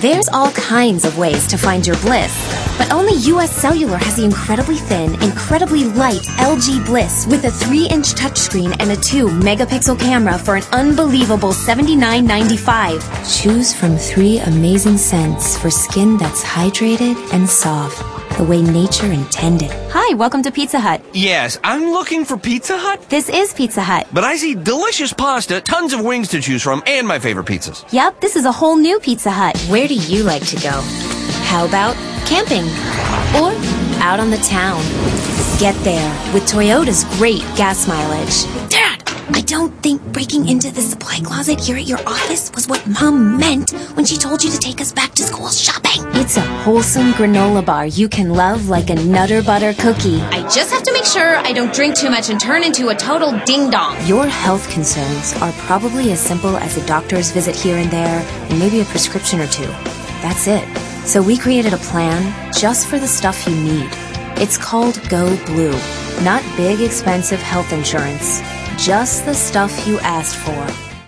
There's all kinds of ways to find your bliss, but only US Cellular has the incredibly thin, incredibly light LG Bliss with a 3-inch touchscreen and a 2-megapixel camera for an unbelievable $79.95. Choose from 3 amazing scents for skin that's hydrated and soft, the way nature intended. Hi, welcome to Pizza Hut. Yes, I'm looking for Pizza Hut. This is Pizza Hut. But I see delicious pasta, tons of wings to choose from, and my favorite pizzas. Yep, this is a whole new Pizza Hut. Where do you like to go? How about camping? Or out on the town? Get there with Toyota's great gas mileage. Dad, I don't think breaking into the supply closet here at your office was what Mom meant when she told you to take us back to school shopping. It's a wholesome granola bar you can love like a Nutter Butter cookie. I just have to make sure I don't drink too much and turn into a total ding-dong. Your health concerns are probably as simple as a doctor's visit here and there and maybe a prescription or 2. That's it. So we created a plan just for the stuff you need. It's called Go Blue. Not big, expensive health insurance. Just the stuff you asked for.